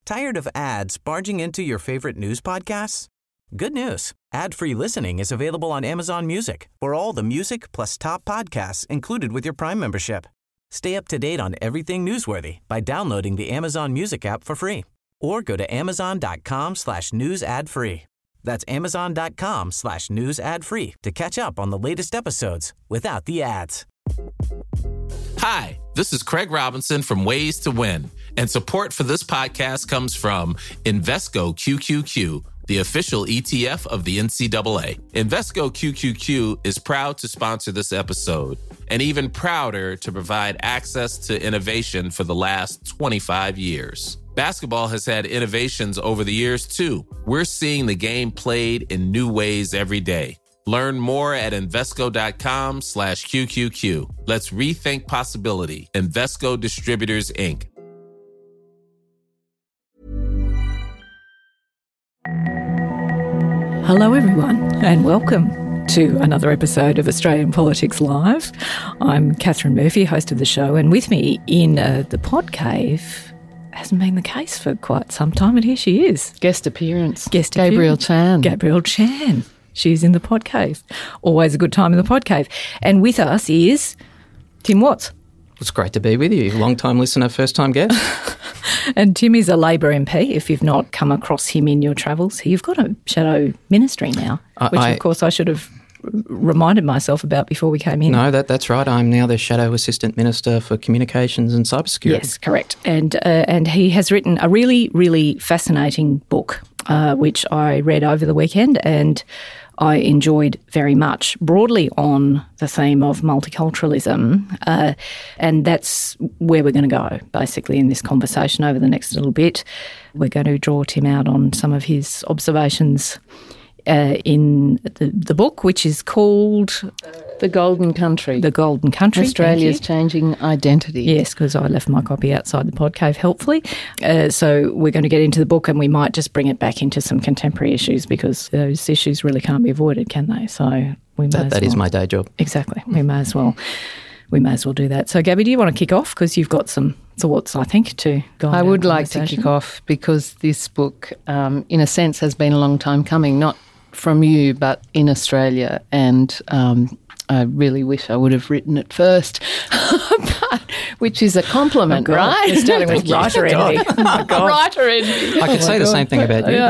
Tired of ads barging into your favorite news podcasts? Good news. Ad-free listening is available on Amazon Music for all the music plus top podcasts included with your Prime membership. Stay up to date on everything newsworthy by downloading the Amazon Music app for free or go to amazon.com/news ad free. That's amazon.com/news ad free to catch up on the latest episodes without the ads. Hi, this is Craig Robinson from Ways to Win, and support for this podcast comes from Invesco QQQ, the official ETF of the NCAA. Invesco QQQ is proud to sponsor this episode, and even prouder to provide access to innovation for the last 25 years. Basketball has had innovations over the years, too. We're seeing the game played in new ways every day. Learn more at Invesco.com/QQQ. Let's rethink possibility. Invesco Distributors, Inc. Hello, everyone, and welcome to another episode of Australian Politics Live. I'm Catherine Murphy, host of the show, and with me in the pod cave hasn't been the case for quite some time, and here she is. Guest appearance. Gabrielle Chan. Gabrielle Chan. She's in the pod cave. Always a good time in the pod cave. And with us is Tim Watts. It's great to be with you. Long-time listener, first-time guest. And Tim is a Labor MP, if you've not come across him in your travels. You've got a shadow ministry now, which, of course, I should have reminded myself about before we came in. No, that's right. I'm now the Shadow Assistant Minister for Communications and Cybersecurity. Yes, correct. And he has written a really, really fascinating book, which I read over the weekend and I enjoyed very much, broadly on the theme of multiculturalism. And that's where we're going to go, basically, in this conversation over the next little bit. We're going to draw Tim out on some of his observations in the book, which is called The Golden Country. The Golden Country. Australia's Changing Identity. Yes, because I left my copy outside the pod cave helpfully. So we're going to get into the book and we might just bring it back into some contemporary issues because those issues really can't be avoided, can they? So we may that is my day job. Exactly. We may as well do that. So, Gabby, do you want to kick off? Because you've got some thoughts, I think, to go on. I would like to kick off because this book, in a sense, has been a long time coming, not from you, but in Australia. And I really wish I would have written it first, which is a compliment, right? You're starting with writer envy. Oh, my God. Writer envy. I could say the same thing about you.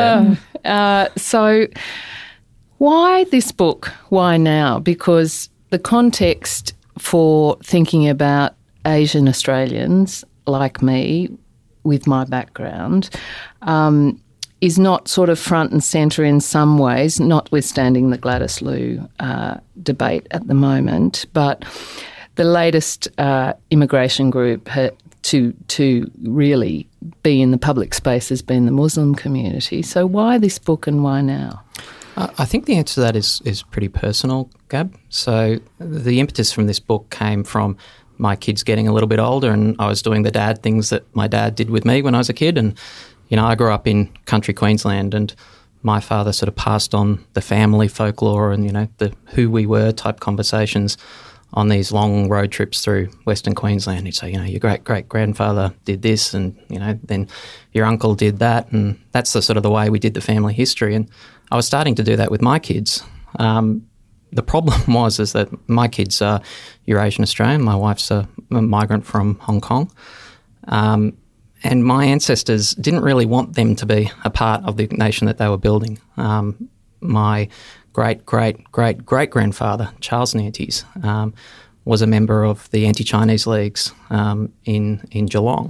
So why this book? Why now? Because the context for thinking about Asian Australians like me with my background is not sort of front and centre in some ways, notwithstanding the Gladys Liu debate at the moment. But the latest immigration group to really be in the public space has been the Muslim community. So why this book and why now? I think the answer to that is pretty personal, Gab. So the impetus from this book came from my kids getting a little bit older and I was doing the dad things that my dad did with me when I was a kid. And, you know, I grew up in country Queensland and my father sort of passed on the family folklore and, you know, the who we were type conversations on these long road trips through Western Queensland. He'd say, you know, your great-great-grandfather did this and, you know, then your uncle did that. And that's the sort of the way we did the family history. And I was starting to do that with my kids. The problem is that my kids are Eurasian Australian. My wife's a migrant from Hong Kong. And my ancestors didn't really want them to be a part of the nation that they were building. My great-great-great-great-grandfather, Charles Nantes, was a member of the anti-Chinese leagues in Geelong.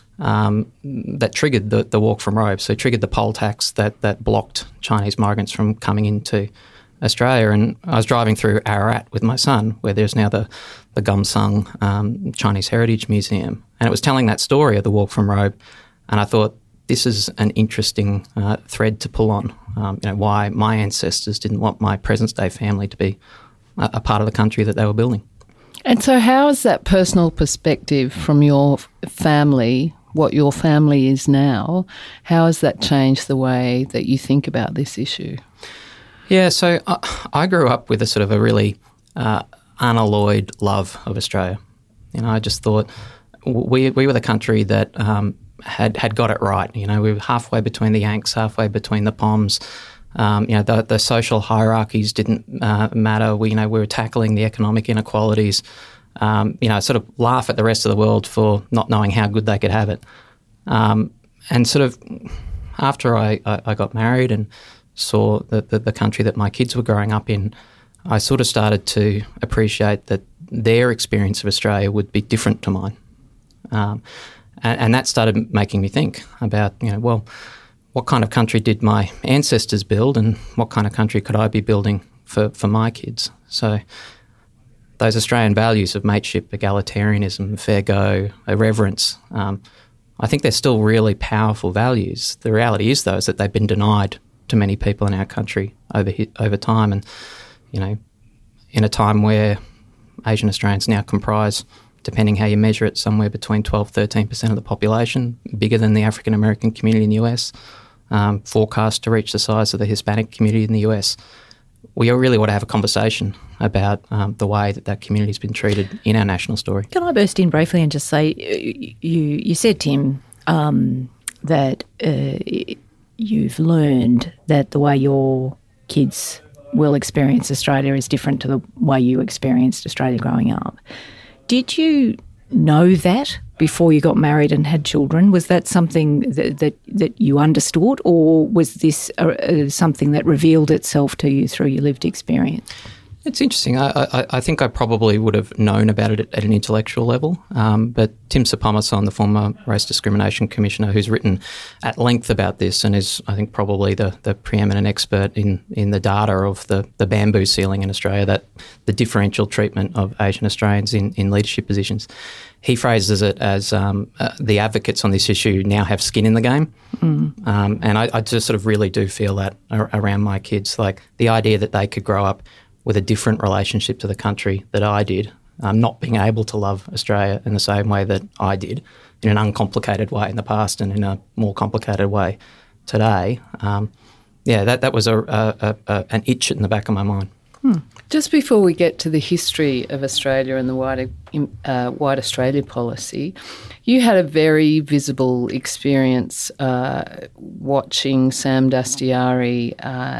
That triggered the walk from Robe, so triggered the poll tax that blocked Chinese migrants from coming into Australia. And I was driving through Ararat with my son, where there's now the Gumsung Chinese Heritage Museum, and it was telling that story of the walk from Robe. And I thought, this is an interesting thread to pull on, you know, why my ancestors didn't want my present-day family to be a part of the country that they were building. And so how is that personal perspective from your family, what your family is now, how has that changed the way that you think about this issue? Yeah, so I grew up with a sort of a really unalloyed love of Australia. You know, I just thought we were the country that had got it right. We were halfway between the Yanks, halfway between the Poms. The social hierarchies didn't matter. We were tackling the economic inequalities. Sort of laugh at the rest of the world for not knowing how good they could have it. And sort of after I got married and saw the country that my kids were growing up in, I sort of started to appreciate that their experience of Australia would be different to mine. And that started making me think about, what kind of country did my ancestors build and what kind of country could I be building for my kids? So those Australian values of mateship, egalitarianism, fair go, irreverence, I think they're still really powerful values. The reality is, though, is that they've been denied to many people in our country over time. And, in a time where Asian Australians now comprise, depending how you measure it, somewhere between 12-13% of the population, bigger than the African American community in the US, forecast to reach the size of the Hispanic community in the US. We really want to have a conversation about the way that community has been treated in our national story. Can I burst in briefly and just say, you said, Tim, that you've learned that the way your kids will experience Australia is different to the way you experienced Australia growing up. Did you know that before you got married and had children? Was that something that you understood, or was this something that revealed itself to you through your lived experience? It's interesting. I think I probably would have known about it at an intellectual level, but Tim Soutphommasane, the former Race Discrimination Commissioner, who's written at length about this and is, I think, probably the preeminent expert in the data of the bamboo ceiling in Australia, that the differential treatment of Asian Australians in leadership positions. He phrases it as the advocates on this issue now have skin in the game. And I just sort of really do feel that around my kids, like the idea that they could grow up with a different relationship to the country that I did, not being able to love Australia in the same way that I did, in an uncomplicated way in the past and in a more complicated way today. That was an itch in the back of my mind. Just before we get to the history of Australia and the White Australia policy, you had a very visible experience watching Sam Dastyari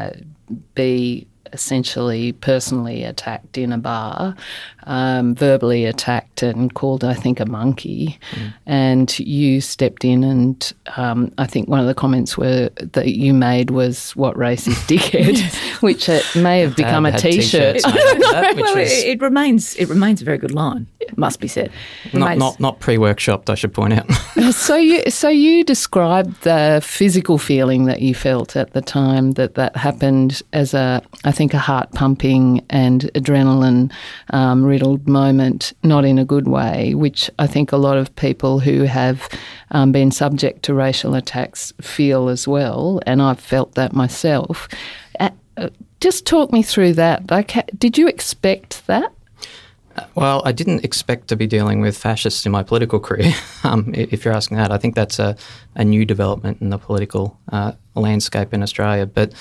be essentially personally attacked in a bar, verbally attacked and called, I think, a monkey. And you stepped in and I think one of the comments that you made was, "What race is dickhead?" which may have become a T-shirt. It remains a very good line, it must be said. Not pre-workshopped, I should point out. So you described the physical feeling that you felt at the time that happened as I think a heart-pumping and adrenaline-riddled moment, not in a good way, which I think a lot of people who have been subject to racial attacks feel as well, and I've felt that myself. Just talk me through that. Like, did you expect that? Well, I didn't expect to be dealing with fascists in my political career, if you're asking that. I think that's a new development in the political landscape in Australia. But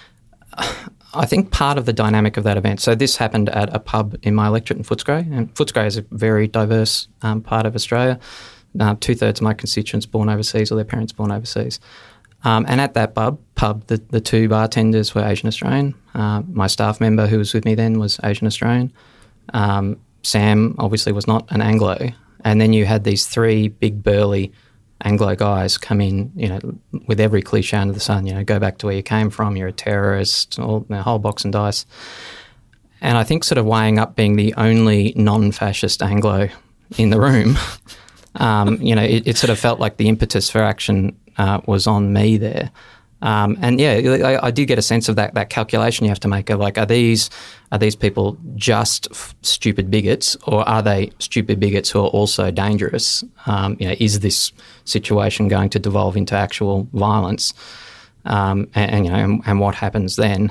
I think part of the dynamic of that event, so this happened at a pub in my electorate in Footscray, and Footscray is a very diverse part of Australia. 2/3 of my constituents born overseas or their parents born overseas. And at that pub, the two bartenders were Asian Australian. My staff member who was with me then was Asian Australian. Sam obviously was not an Anglo. And then you had these three big burly Anglo guys come in, with every cliche under the sun, go back to where you came from, you're a terrorist, a whole box and dice. And I think sort of weighing up being the only non-fascist Anglo in the room, it sort of felt like the impetus for action was on me there. I did get a sense of that calculation you have to make of, like, are these people just stupid bigots, or are they stupid bigots who are also dangerous? Is this situation going to devolve into actual violence? And what happens then?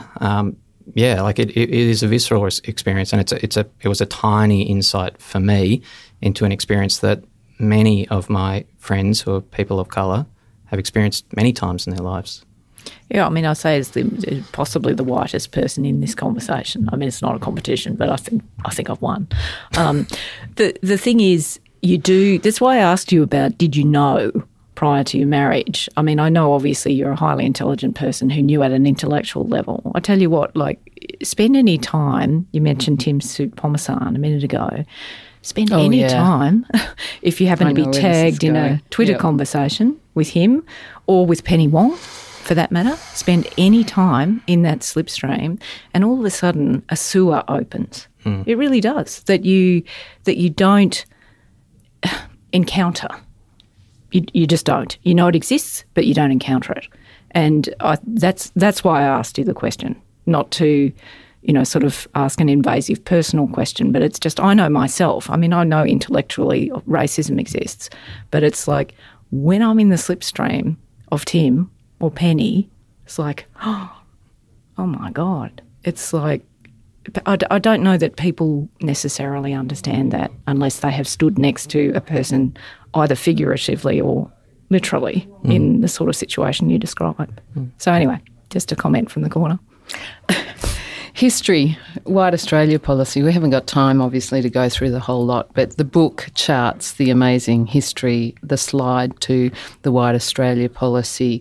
It is a visceral experience, and it was a tiny insight for me into an experience that many of my friends who are people of colour have experienced many times in their lives. Yeah, I mean, I say as possibly the whitest person in this conversation. I mean, it's not a competition, but I think I've won. The thing is, you do. That's why I asked you about, did you know prior to your marriage. I mean, I know obviously you're a highly intelligent person who knew at an intellectual level. I tell you what, like, spend any time, you mentioned Tim Soutphommasane a minute ago, spend any time, if you happen to be tagged in a Twitter conversation with him or with Penny Wong, for that matter, spend any time in that slipstream and all of a sudden a sewer opens. It really does, that you don't encounter. You just don't. You know it exists, but you don't encounter it. And that's why I asked you the question, not to, sort of ask an invasive personal question, but it's just, I know myself. I mean, I know intellectually racism exists, but it's like when I'm in the slipstream of Tim or Penny, it's like, oh my God. It's like, I don't know that people necessarily understand that unless they have stood next to a person either figuratively or literally in the sort of situation you describe. So anyway, just a comment from the corner. History, White Australia policy. We haven't got time, obviously, to go through the whole lot, but the book charts the amazing history, the slide to the White Australia policy,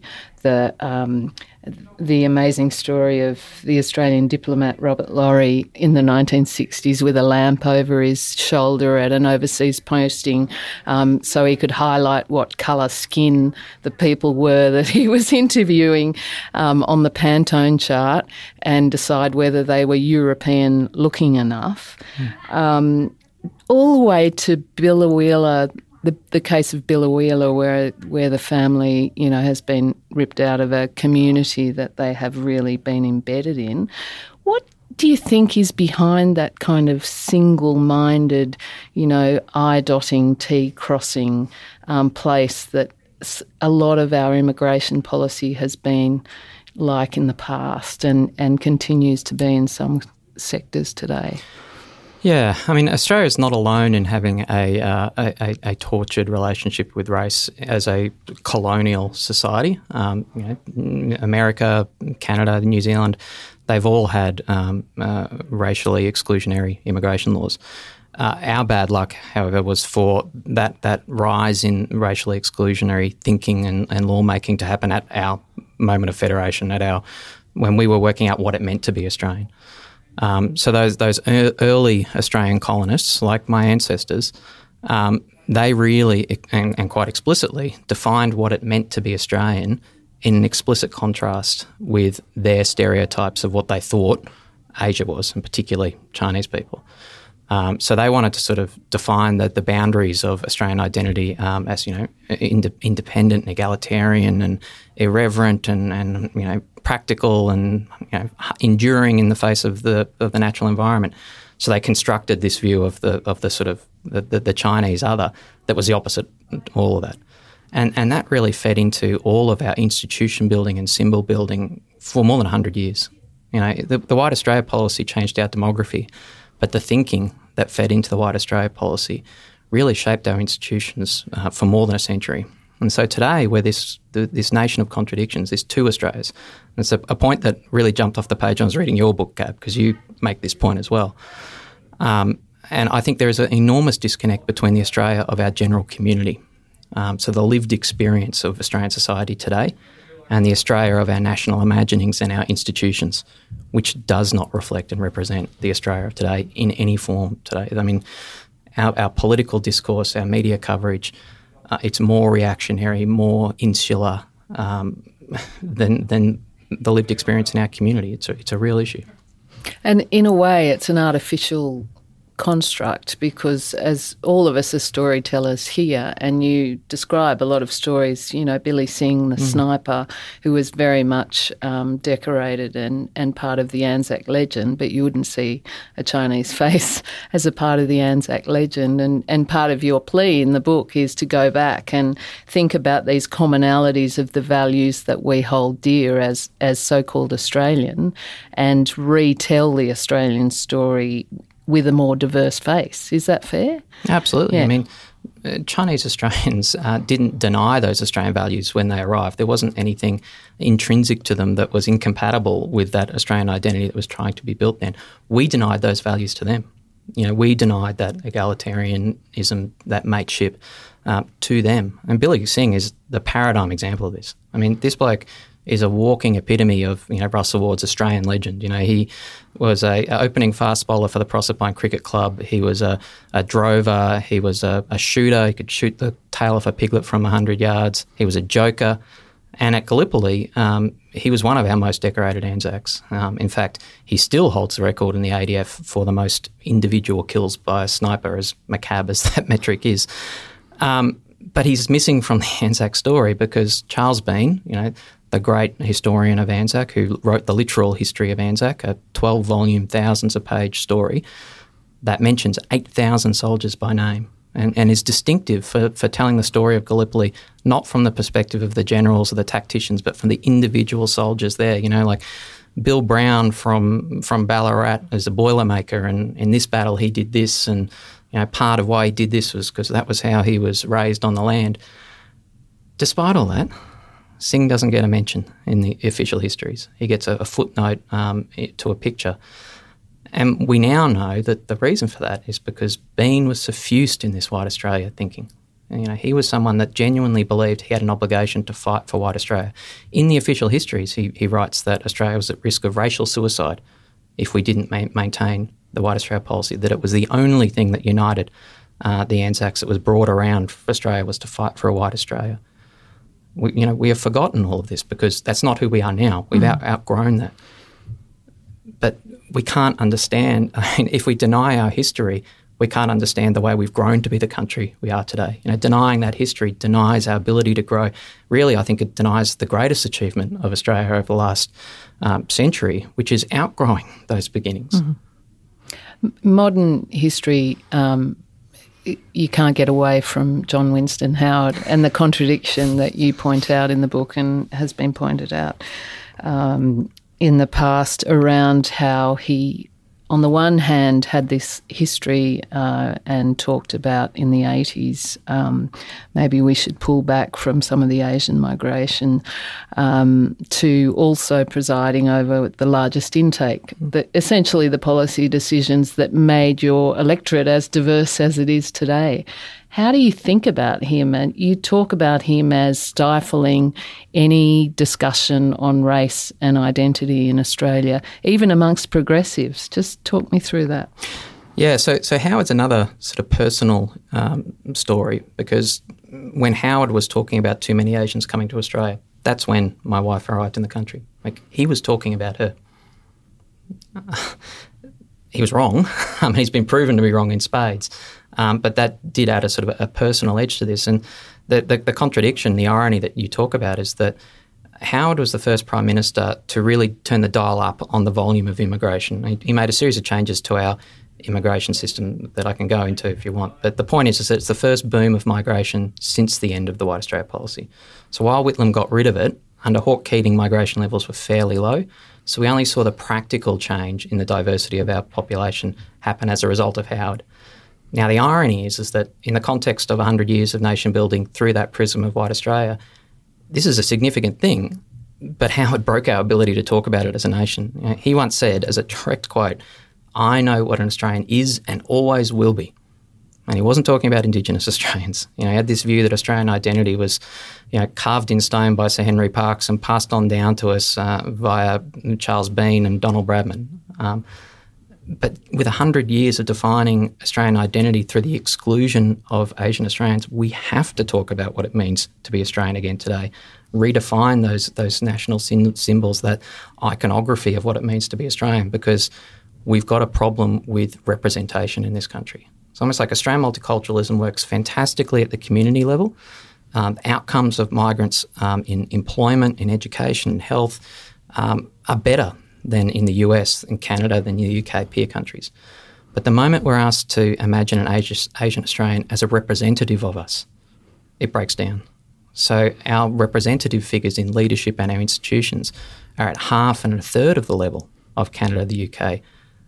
the amazing story of the Australian diplomat Robert Laurie in the 1960s with a lamp over his shoulder at an overseas posting so he could highlight what colour skin the people were that he was interviewing on the Pantone chart and decide whether they were European looking enough. All the way to Biloela, the case of Biloela, where the family, has been ripped out of a community that they have really been embedded in. What do you think is behind that kind of single-minded, I-dotting, T-crossing place that a lot of our immigration policy has been like in the past and continues to be in some sectors today? Yeah, I mean, Australia is not alone in having a tortured relationship with race as a colonial society. America, Canada, New Zealand, they've all had racially exclusionary immigration laws. Our bad luck, however, was for that rise in racially exclusionary thinking and lawmaking to happen at our moment of federation, when we were working out what it meant to be Australian. So those early Australian colonists, like my ancestors, they really and quite explicitly defined what it meant to be Australian in an explicit contrast with their stereotypes of what they thought Asia was, and particularly Chinese people. So they wanted to sort of define the boundaries of Australian identity as, independent and egalitarian and irreverent and practical and enduring in the face of the natural environment. So they constructed this view of the sort of the Chinese other that was the opposite of all of that. And that really fed into all of our institution building and symbol building for more than 100 years. The White Australia policy changed our demography, but the thinking that fed into the White Australia policy really shaped our institutions for more than a century. And so today we're this nation of contradictions, there's two Australias. And it's a point that really jumped off the page when I was reading your book, Gab, because you make this point as well. And I think there is an enormous disconnect between the Australia of our general community, so the lived experience of Australian society today, and the Australia of our national imaginings and our institutions, which does not reflect and represent the Australia of today in any form today. I mean, our political discourse, our media coverage, it's more reactionary, more insular than the lived experience in our community. It's a real issue. And in a way, it's an artificial construct because as all of us are storytellers here, and you describe a lot of stories, Billy Singh, the sniper, who was very much decorated and part of the Anzac legend, but you wouldn't see a Chinese face as a part of the Anzac legend. And part of your plea in the book is to go back and think about these commonalities of the values that we hold dear as so-called Australian and retell the Australian story with a more diverse face. Is that fair? Absolutely. Yeah. I mean, Chinese Australians didn't deny those Australian values when they arrived. There wasn't anything intrinsic to them that was incompatible with that Australian identity that was trying to be built then. We denied those values to them. We denied that egalitarianism, that mateship, to them. And Billy Singh is the paradigm example of this. I mean, this bloke is a walking epitome of, Russell Ward's Australian legend. He was a opening fast bowler for the Proserpine Cricket Club. He was a drover. He was a shooter. He could shoot the tail off a piglet from 100 yards. He was a joker. And at Gallipoli, he was one of our most decorated Anzacs. In fact, he still holds the record in the ADF for the most individual kills by a sniper, as macabre as that metric is. But he's missing from the Anzac story because Charles Bean, the great historian of Anzac who wrote the literal history of Anzac, a 12-volume, thousands-of-page story that mentions 8,000 soldiers by name and is distinctive for telling the story of Gallipoli, not from the perspective of the generals or the tacticians, but from the individual soldiers there, like Bill Brown from Ballarat as a boilermaker, and in this battle he did this, and part of why he did this was because that was how he was raised on the land. Despite all that, Singh doesn't get a mention in the official histories. He gets a footnote to a picture. And we now know that the reason for that is because Bean was suffused in this White Australia thinking. He was someone that genuinely believed he had an obligation to fight for White Australia. In the official histories, he writes that Australia was at risk of racial suicide if we didn't maintain the White Australia policy, that it was the only thing that united the Anzacs that was brought around for Australia was to fight for a White Australia. We have forgotten all of this because that's not who we are now. We've outgrown that. But we can't understand, if we deny our history, we can't understand the way we've grown to be the country we are today. Denying that history denies our ability to grow. Really, I think it denies the greatest achievement of Australia over the last century, which is outgrowing those beginnings. Mm-hmm. Modern history, you can't get away from John Winston Howard and the contradiction that you point out in the book and has been pointed out in the past around how he, on the one hand, had this history and talked about in the 80s, maybe we should pull back from some of the Asian migration, to also presiding over the largest intake, essentially the policy decisions that made your electorate as diverse as it is today. How do you think about him? And you talk about him as stifling any discussion on race and identity in Australia, even amongst progressives. Just talk me through that. Yeah, so Howard's another sort of personal story, because when Howard was talking about too many Asians coming to Australia, that's when my wife arrived in the country. He was talking about her. He was wrong. He's been proven to be wrong in spades. But that did add a sort of a personal edge to this. And the contradiction, the irony that you talk about is that Howard was the first Prime Minister to really turn the dial up on the volume of immigration. He made a series of changes to our immigration system that I can go into if you want. But the point is that it's the first boom of migration since the end of the White Australia policy. So while Whitlam got rid of it, under Hawke Keating migration levels were fairly low. So we only saw the practical change in the diversity of our population happen as a result of Howard. Now, the irony is that in the context of 100 years of nation building through that prism of White Australia, this is a significant thing, but Howard broke our ability to talk about it as a nation. He once said, as a direct quote, "I know what an Australian is and always will be." And he wasn't talking about Indigenous Australians. He had this view that Australian identity was, carved in stone by Sir Henry Parkes and passed on down to us via Charles Bean and Donald Bradman. But with 100 years of defining Australian identity through the exclusion of Asian Australians, we have to talk about what it means to be Australian again today, redefine those national symbols, that iconography of what it means to be Australian, because we've got a problem with representation in this country. It's almost like Australian multiculturalism works fantastically at the community level. Outcomes of migrants in employment, in education, in health are better than in the US and Canada, than the UK peer countries. But the moment we're asked to imagine an Asian Australian as a representative of us, it breaks down. So our representative figures in leadership and our institutions are at half and a third of the level of Canada, the UK,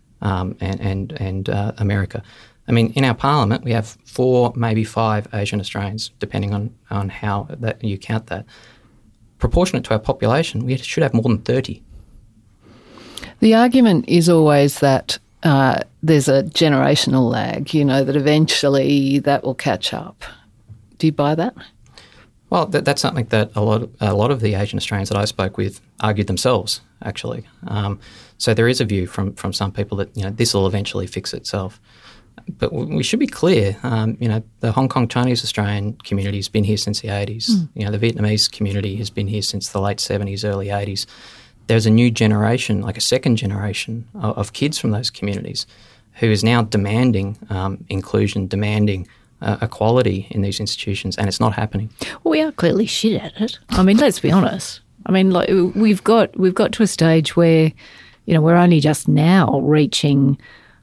and America. I mean, in our parliament, we have 4, maybe 5 Asian Australians, depending on how that you count that. Proportionate to our population, we should have more than 30. The argument is always that there's a generational lag, that eventually that will catch up. Do you buy that? Well, that's something that a lot of the Asian Australians that I spoke with argued themselves, actually. So there is a view from some people that this will eventually fix itself. But we should be clear, the Hong Kong Chinese Australian community has been here since the 80s. The Vietnamese community has been here since the late 70s, early 80s. There's a new generation, like a second generation of kids from those communities who is now demanding inclusion, demanding equality in these institutions, and it's not happening. Well, we are clearly shit at it. I mean, let's be honest. I mean, like we've got to a stage where, we're only just now reaching,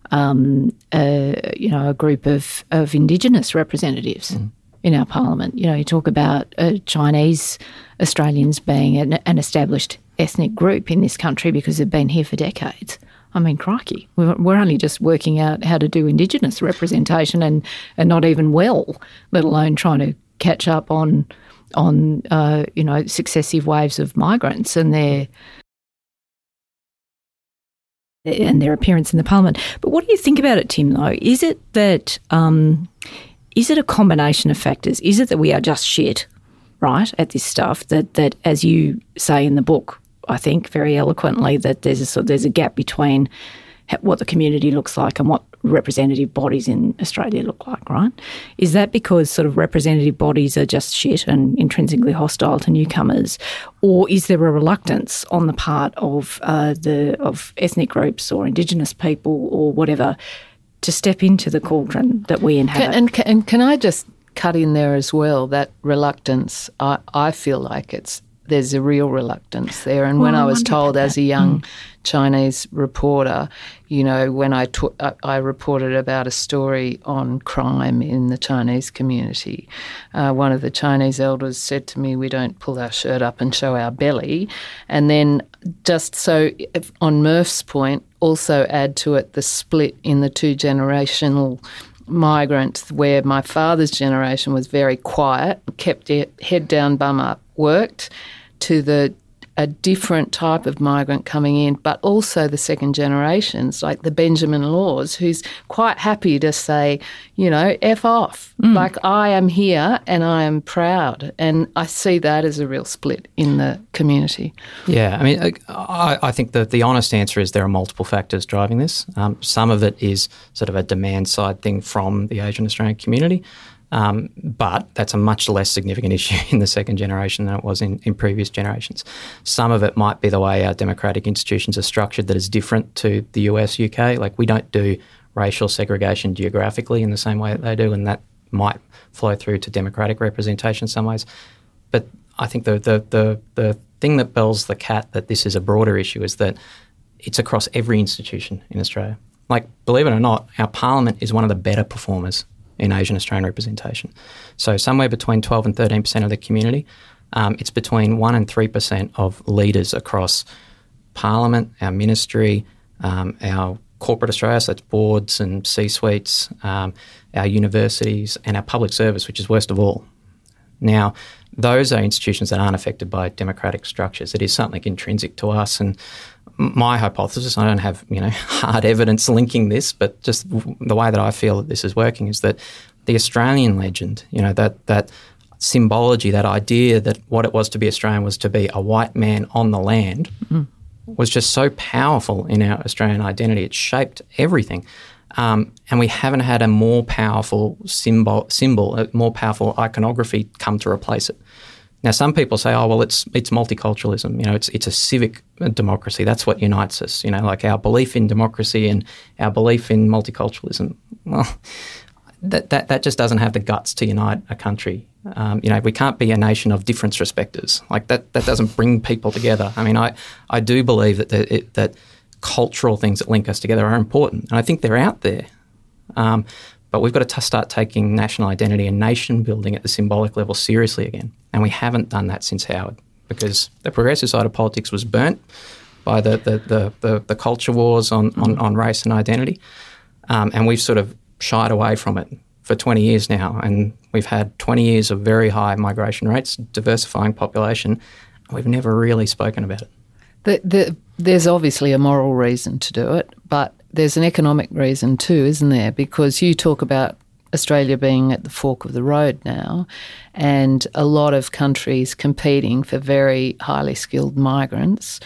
a group of Indigenous representatives in our parliament. You talk about Chinese Australians being an established ethnic group in this country because they've been here for decades. I mean, crikey, we're only just working out how to do Indigenous representation and not even well, let alone trying to catch up on successive waves of migrants and their appearance in the parliament. But what do you think about it, Tim, though? Is it that is it a combination of factors? Is it that we are just shit, right, at this stuff, that as you say in the book, I think very eloquently, that there's a gap between what the community looks like and what representative bodies in Australia look like, right? Is that because sort of representative bodies are just shit and intrinsically hostile to newcomers, or is there a reluctance on the part of ethnic groups or Indigenous people or whatever to step into the cauldron that we inhabit? Can I just cut in there as well, that reluctance, I feel like there's a real reluctance there. And when I was told as a young Chinese reporter, when I reported about a story on crime in the Chinese community, one of the Chinese elders said to me, "We don't pull our shirt up and show our belly." And then just so on Murph's point, also add to it the split in the two generational migrants, where my father's generation was very quiet, kept their head down, bum up, worked, to a different type of migrant coming in, but also the second generations, like the Benjamin Laws, who's quite happy to say, F off. Like, I am here and I am proud. And I see that as a real split in the community. Yeah, I mean, I think that the honest answer is there are multiple factors driving this. Some of it is sort of a demand side thing from the Asian Australian community. But that's a much less significant issue in the second generation than it was in previous generations. Some of it might be the way our democratic institutions are structured that is different to the US, UK. Like, we don't do racial segregation geographically in the same way that they do, and that might flow through to democratic representation in some ways. But I think the thing that bells the cat that this is a broader issue is that it's across every institution in Australia. Like, believe it or not, our parliament is one of the better performers in Asian Australian representation. So somewhere between 12 and 13% of the community. It's between 1% and 3% of leaders across Parliament, our ministry, our corporate Australia, so that's boards and C-suites, our universities and our public service, which is worst of all. Now, those are institutions that aren't affected by democratic structures. It is something intrinsic to us, and my hypothesis, I don't have hard evidence linking this, but just the way that I feel that this is working is that the Australian legend, that symbology, that idea that what it was to be Australian was to be a white man on the land, was just so powerful in our Australian identity. It shaped everything. And we haven't had a more powerful symbol, a more powerful iconography come to replace it. Now, some people say, "Oh, well, it's multiculturalism. It's a civic democracy. That's what unites us. Like our belief in democracy and our belief in multiculturalism." Well, that just doesn't have the guts to unite a country. We can't be a nation of difference respecters. Like that doesn't bring people together. I mean, I do believe that cultural things that link us together are important, and I think they're out there. But we've got to start taking national identity and nation building at the symbolic level seriously again. And we haven't done that since Howard, because the progressive side of politics was burnt by the culture wars on race and identity. And we've sort of shied away from it for 20 years now. And we've had 20 years of very high migration rates, diversifying population. We've never really spoken about it. There's obviously a moral reason to do it, but there's an economic reason too, isn't there? Because you talk about Australia being at the fork of the road now, and a lot of countries competing for very highly skilled migrants,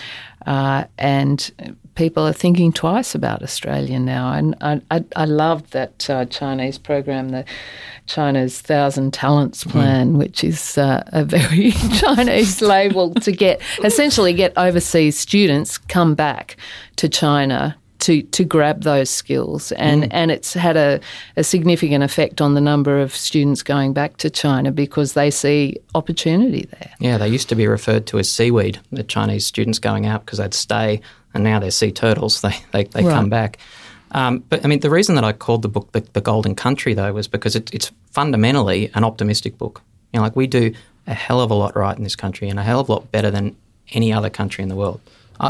and people are thinking twice about Australia now. And I loved that Chinese program, the China's 1,000 Talents Plan, which is a very Chinese label to essentially get overseas students come back to China to grab those skills. And it's had a significant effect on the number of students going back to China because they see opportunity there. Yeah, they used to be referred to as seaweed, the Chinese students going out because they'd stay, and now they're sea turtles. They come back. But, I mean, the reason that I called the book The Golden Country, though, was because it's fundamentally an optimistic book. You know, like, we do a hell of a lot right in this country and a hell of a lot better than any other country in the world.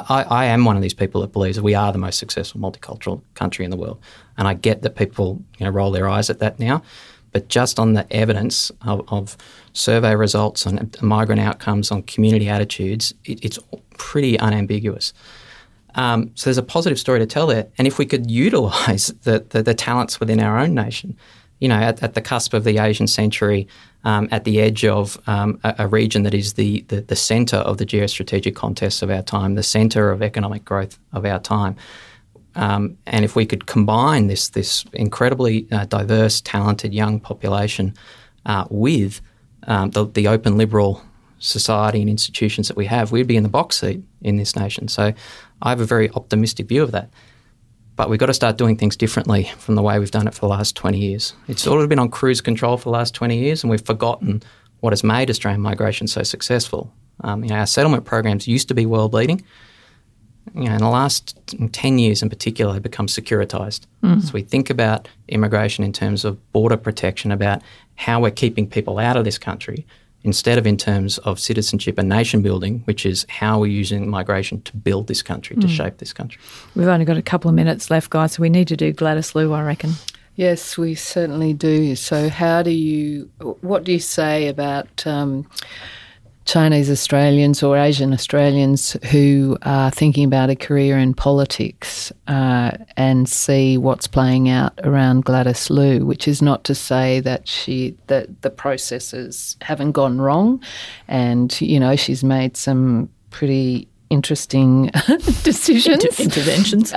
I am one of these people that believes that we are the most successful multicultural country in the world. And I get that people, you know, roll their eyes at that now. But just on the evidence of survey results on migrant outcomes, on community attitudes, it's pretty unambiguous. So there's a positive story to tell there. And if we could utilise the talents within our own nation, you know, at the cusp of the Asian century, at the edge of a region that is the centre of the geostrategic contests of our time, the centre of economic growth of our time. And if we could combine this incredibly diverse, talented young population with the open liberal society and institutions that we have, we'd be in the box seat in this nation. So I have a very optimistic view of that. But we've got to start doing things differently from the way we've done it for the last 20 years. It's sort of been on cruise control for the last 20 years, and we've forgotten what has made Australian migration so successful. You know, our settlement programs used to be world leading. You know, in the last 10 years in particular, they've become securitised. So we think about immigration in terms of border protection, about how we're keeping people out of this country, instead of in terms of citizenship and nation building, which is how we're using migration to build this country, to shape this country. We've only got a couple of minutes left, guys, so we need to do Gladys Liu, I reckon. Yes, we certainly do. So what do you say about Chinese Australians or Asian Australians who are thinking about a career in politics and see what's playing out around Gladys Liu, which is not to say that the processes haven't gone wrong, and, you know, she's made some pretty interesting decisions. Interventions.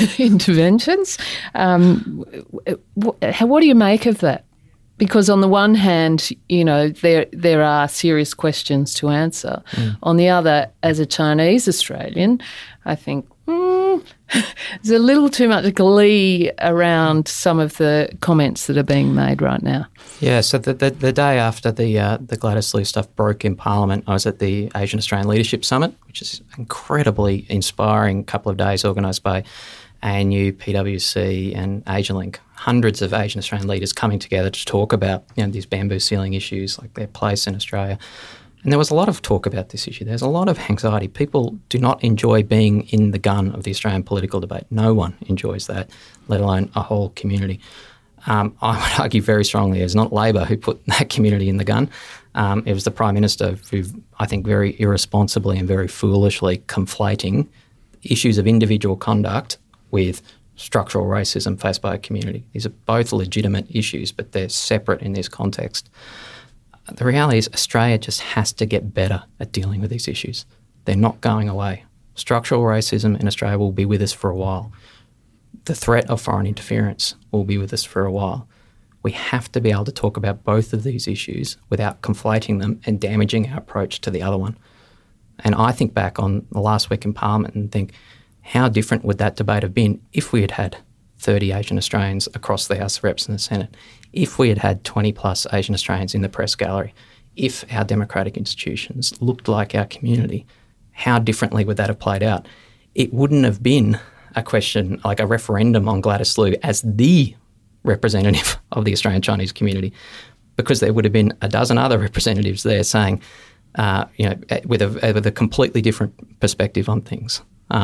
What do you make of that? Because on the one hand, you know, there are serious questions to answer. On the other, as a Chinese Australian, I think there's a little too much glee around some of the comments that are being made right now. Yeah, so the day after the Gladys Liu stuff broke in Parliament, I was at the Asian Australian Leadership Summit, which is an incredibly inspiring couple of days organised by ANU, PwC and AsiaLink. Hundreds of Asian Australian leaders coming together to talk about, you know, these bamboo ceiling issues, like their place in Australia. And there was a lot of talk about this issue. There's a lot of anxiety. People do not enjoy being in the gun of the Australian political debate. No one enjoys that, let alone a whole community. I would argue very strongly it's not Labor who put that community in the gun. It was the Prime Minister who, I think, very irresponsibly and very foolishly conflating issues of individual conduct with structural racism faced by a community. These are both legitimate issues, but they're separate in this context. The reality is Australia just has to get better at dealing with these issues. They're not going away. Structural racism in Australia will be with us for a while. The threat of foreign interference will be with us for a while. We have to be able to talk about both of these issues without conflating them and damaging our approach to the other one. And I think back on the last week in Parliament and think, how different would that debate have been if we had had 30 Asian Australians across the House of Reps and the Senate, if we had had 20 plus Asian Australians in the press gallery, if our democratic institutions looked like our community, how differently would that have played out? It wouldn't have been a question like a referendum on Gladys Liu as the representative of the Australian Chinese community, because there would have been a dozen other representatives there saying, with a completely different perspective on things.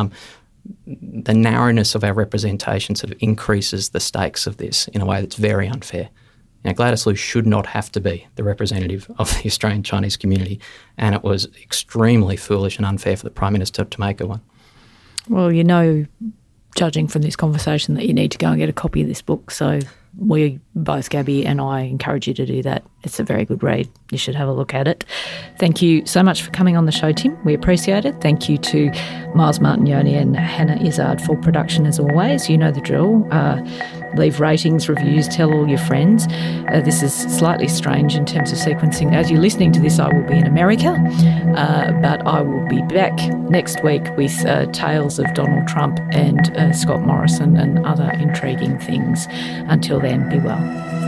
The narrowness of our representation sort of increases the stakes of this in a way that's very unfair. Now, Gladys Liu should not have to be the representative of the Australian Chinese community, and it was extremely foolish and unfair for the Prime Minister to make her one. Well, you know, judging from this conversation, that you need to go and get a copy of this book. So we both, Gabby and I, encourage you to do that. It's a very good read. You should have a look at it. Thank you so much for coming on the show, Tim. We appreciate it. Thank you to Miles Martignoni and Hannah Izzard for production as always. You know the drill. Leave ratings, reviews, tell all your friends. This is slightly strange in terms of sequencing. As you're listening to this, I will be in America, but I will be back next week with tales of Donald Trump and Scott Morrison and other intriguing things. Until then, be well.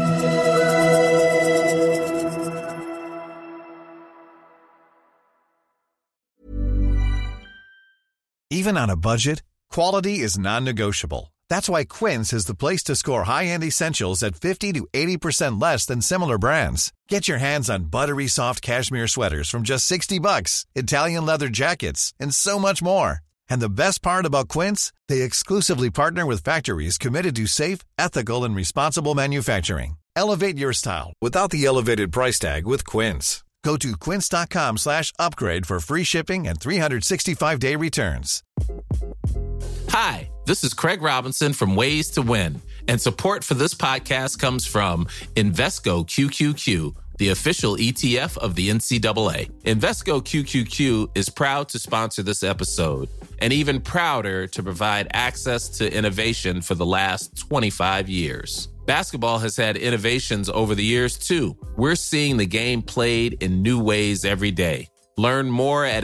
Even on a budget, quality is non-negotiable. That's why Quince is the place to score high-end essentials at 50 to 80% less than similar brands. Get your hands on buttery soft cashmere sweaters from just $60, Italian leather jackets, and so much more. And the best part about Quince, they exclusively partner with factories committed to safe, ethical, and responsible manufacturing. Elevate your style without the elevated price tag with Quince. Go to quince.com/upgrade for free shipping and 365-day returns. Hi, this is Craig Robinson from Ways to Win, and support for this podcast comes from Invesco QQQ, the official ETF of the NCAA. Invesco QQQ is proud to sponsor this episode, and even prouder to provide access to innovation for the last 25 years. Basketball has had innovations over the years, too. We're seeing the game played in new ways every day. Learn more at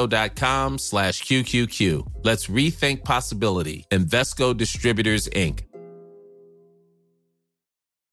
Invesco.com/QQQ. Let's rethink possibility. Invesco Distributors, Inc.